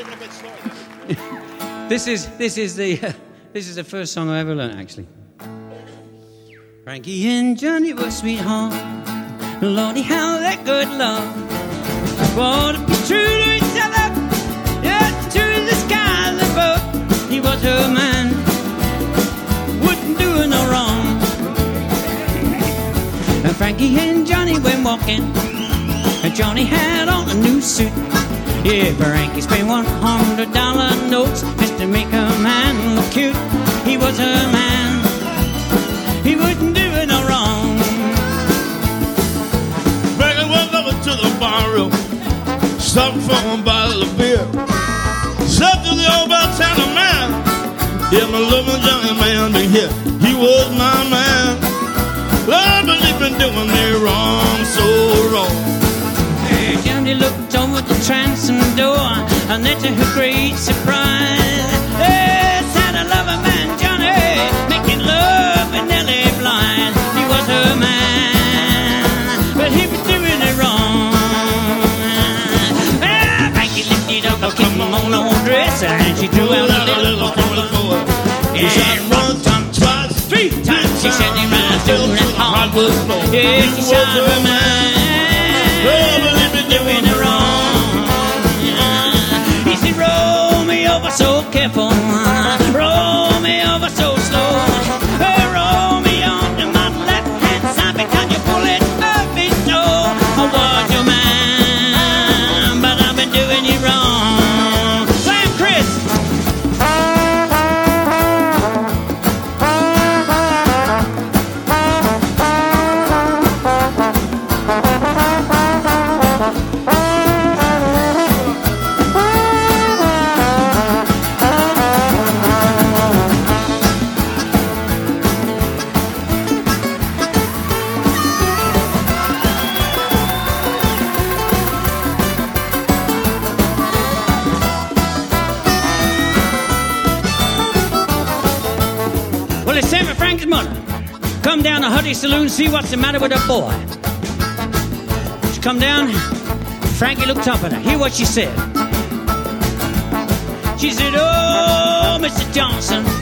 This is the first song I ever learned, actually. Frankie and Johnny were sweethearts. Lordy, how that good love. Want to be true to each other, yeah, to the skies above. He was her man, wouldn't do no wrong. And Frankie and Johnny went walking, and Johnny had on a new suit. Yeah, Frankie spent $100 notes just to make a man look cute. He was a man, he wouldn't do it no wrong. Frankie went over to the barroom, stopped for a bottle of beer. Said to the old bartender man, yeah, my loving young man been here. He was my man. Lord, but he been doing me wrong, so wrong. Johnny looked over the transom door, and then to her great surprise, yes, had a lover man, Johnny, making love with Nellie Blythe. He was her man, but he was doing it wrong. Frankie lifted up a kimono dress, and she drew out a little on the floor. Yeah, once, twice, three times, she said he ran through that hardwood floor. Yeah, she shot her man. Doing it wrong. He said, roll me over so careful, roll me over so slow, roll me on to my left hand side because you pull it up me so. I was your man, but I've been doing you wrong. Slam Chris. Well, it's Sammy Frank's mother. Come down to Huddy's Saloon, see what's the matter with her boy. She come down, Frankie looked up at her. Hear what she said. She said, oh, Mr. Johnson,